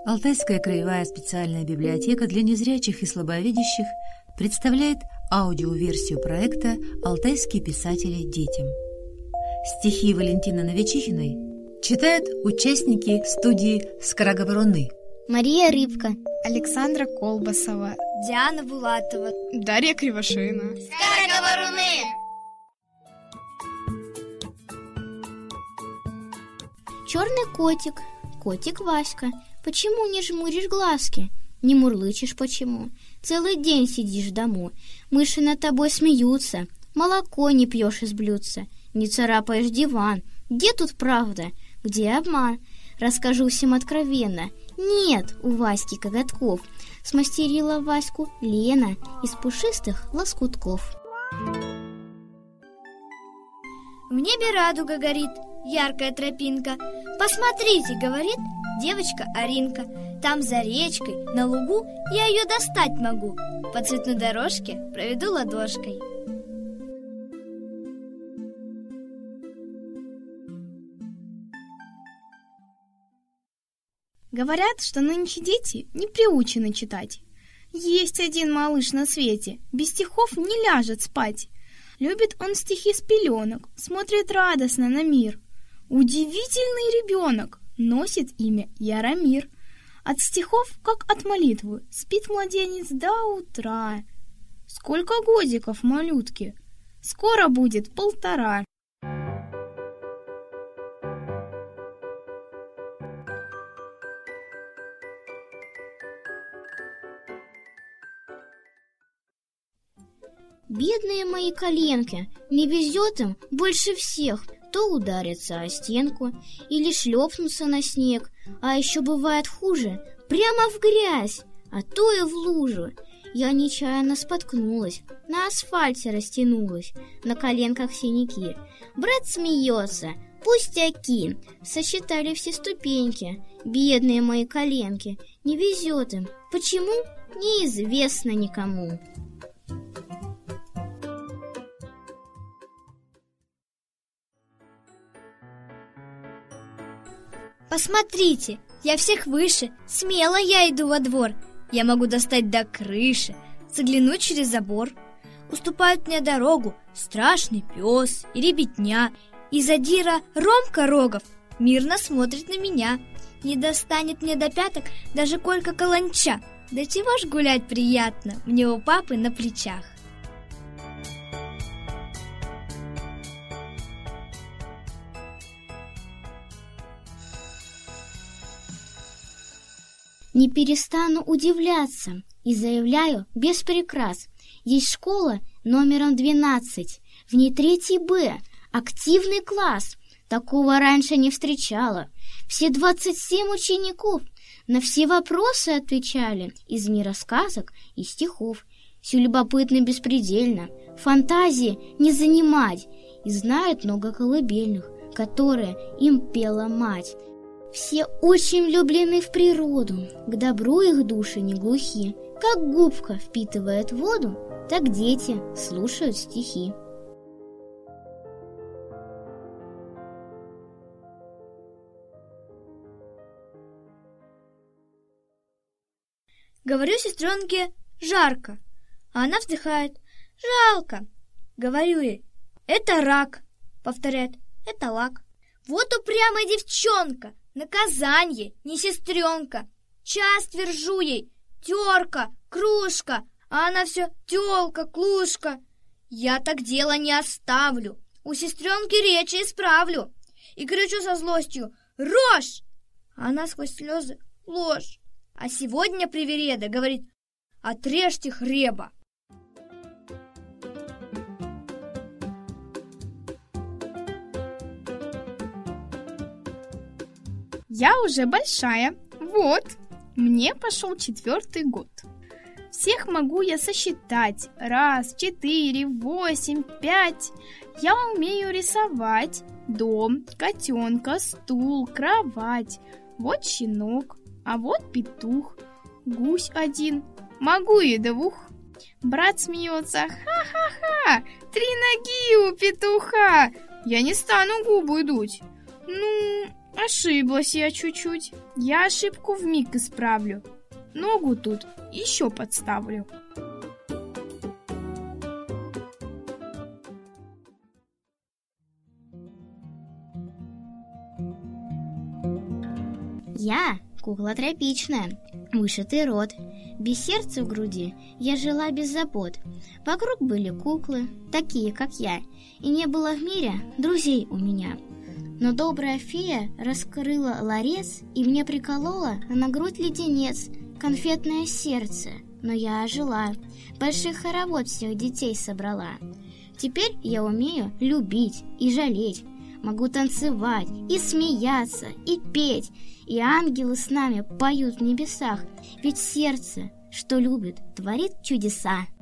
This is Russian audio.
Алтайская краевая специальная библиотека для незрячих и слабовидящих представляет аудиоверсию проекта «Алтайские писатели детям». Стихи Валентины Новичихиной читают участники студии «Скороговоруны». Мария Рыбка, Александра Колбасова, Диана Булатова, Дарья Кривошеина. Скороговоруны! Черный котик, котик Васька, почему не жмуришь глазки? Не мурлычешь почему? Целый день сидишь в дому, мыши над тобой смеются, молоко не пьешь из блюдца, не царапаешь диван. Где тут правда? Где обман? Расскажу всем откровенно. Нет у Васьки коготков. Смастерила Ваську Лена из пушистых лоскутков. В небе радуга горит, яркая тропинка. Посмотрите, говорит девочка Аринка. Там за речкой, на лугу, я ее достать могу. По цветной дорожке проведу ладошкой. Говорят, что нынче дети не приучены читать. Есть один малыш на свете, без стихов не ляжет спать. Любит он стихи с пеленок, смотрит радостно на мир. Удивительный ребенок, носит имя Яромир. От стихов, как от молитвы, спит младенец до утра. Сколько годиков малютке? Скоро будет 1,5. Бедные мои коленки, не везет им больше всех. То ударятся о стенку или шлепнутся на снег, а еще бывает хуже, прямо в грязь, а то и в лужу. Я нечаянно споткнулась, на асфальте растянулась, на коленках синяки. Брат смеется, пустяки, сосчитали все ступеньки. Бедные мои коленки, не везет им. Почему? Неизвестно никому. Посмотрите, я всех выше, смело я иду во двор. Я могу достать до крыши, заглянуть через забор. Уступают мне дорогу страшный пес и ребятня. И задира Ромка Рогов мирно смотрит на меня. Не достанет мне до пяток даже Колька Каланча. Да чего ж гулять приятно мне у папы на плечах. Не перестану удивляться и заявляю без прикрас. Есть школа номером 12, в ней 3 Б, активный класс. Такого раньше не встречала. Все 27 учеников на все вопросы отвечали из мира сказок и стихов. Все любопытно беспредельно, фантазии не занимать. И знают много колыбельных, которые им пела мать. Все очень влюблены в природу, к добру их души не глухи. Как губка впитывает воду, так дети слушают стихи. Говорю сестренке жарко, а она вздыхает. Жалко. Говорю ей, это рак. Повторяет, это лак. Вот упрямая девчонка. Наказанье, не сестренка. Час твержу ей, терка, кружка, а она все телка, клушка. Я так дело не оставлю, у сестренки речи исправлю. И кричу со злостью, рожь! А она сквозь слезы, ложь. А сегодня привереда говорит, отрежьте хреба. Я уже большая, вот, мне пошел 4-й год. Всех могу я сосчитать, 1, 4, 8, 5. Я умею рисовать дом, котенка, стул, кровать. Вот щенок, а вот петух, гусь один, могу и 2. Брат смеется, ха-ха-ха, 3 ноги у петуха. Я не стану губы дуть. Ну, а Ошиблась я чуть-чуть. Я ошибку вмиг исправлю. Ногу тут еще подставлю. Я кукла тропичная, вышитый рот. Без сердца в груди я жила без забот. Вокруг были куклы, такие, как я, и не было в мире друзей у меня. Но добрая фея раскрыла ларец и мне приколола на грудь леденец, конфетное сердце. Но я ожила, больших хоровод всех детей собрала. Теперь я умею любить и жалеть. Могу танцевать и смеяться, и петь, и ангелы с нами поют в небесах. Ведь сердце, что любит, творит чудеса.